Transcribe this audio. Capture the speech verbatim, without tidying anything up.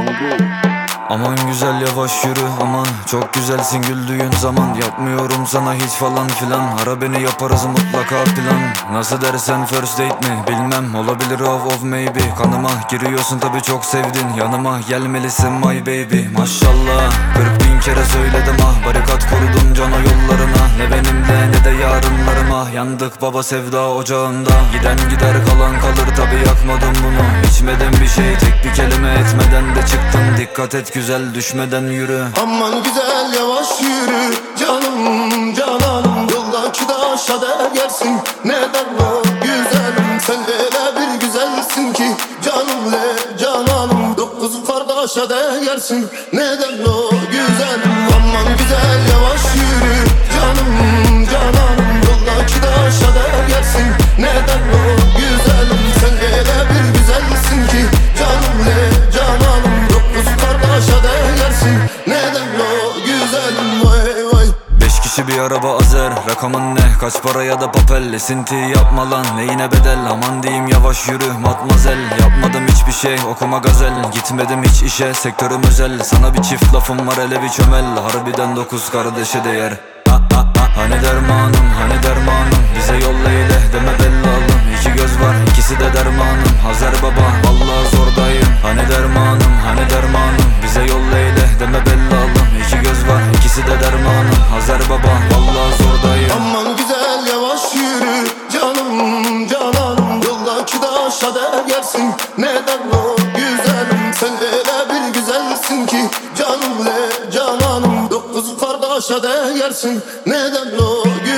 Aman güzel yavaş yürü aman, çok güzelsin güldüğün zaman. Yapmıyorum sana hiç falan filan, ara beni yaparız mutlaka plan. Nasıl dersen first date mi bilmem, olabilir of of maybe. Kanıma giriyorsun tabi çok sevdin, yanıma gelmelisin my baby. Maşallah kırk bin kere söyledim ah, barikat kurdum cana yollarına. Ne benimle ne de yarınlarıma, yandık baba sevda ocağında. Giden gider kalan kalır tabi, yakmadım bunu. İçmedim bir şey, tek bir kelime etmeden de çıktın. Dikkat et güzel düşmeden yürü. Aman güzel yavaş yürü canım cananım, yoldaki taşa değersin. Neden o güzelim, sen öyle bir güzelsin ki canım le cananım, dokuz kardeşe değersin. Neden o güzelim, aman güzel yavaş yürü canım cananım, yoldaki taşa değersin. Neden o güzelim, sen öyle bir güzelsin ki canım le cananım, dokuz kardeşe değersin. Neden o güzelim vay vay. Beş kişi bir araba azer, rakamın ne kaç para ya da papel. Esinti yapma lan neyine bedel, aman diyeyim yavaş yürü matmazel. Yapmadım hiçbir şey okuma gazel, gitmedim hiç işe sektörüm özel. Sana bir çift lafım var hele bir çömel, harbiden dokuz kardeşe değer. Ha, ha, ha. Hani dermanım hani dermanım, bize yolla eyle deme bellalım. İki göz var ikisi de dermanım, Hazer baba vallahi zordayım. Hani dermanım hani dermanım, bize yolla eyle deme bellalım. İki göz var ikisi de dermanım, Hazer baba vallahi zordayım. Aman güzel yavaş yürü canım cananım, yoldaki taşa değersin. Neden o güzelim, sen öyle bir güzelsin ki canım le cananım, dokuz kardeşe değersin. Neden o güzelim.